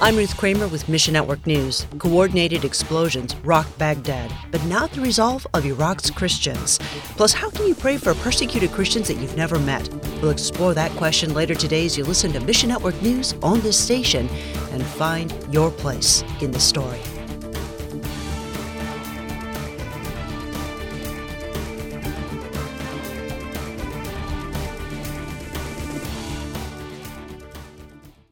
I'm Ruth Kramer with Mission Network News. Coordinated explosions rocked Baghdad, but not the resolve of Iraq's Christians. Plus, how can you pray for persecuted Christians that you've never met? We'll explore that question later today as you listen to Mission Network News on this station and find your place in the story.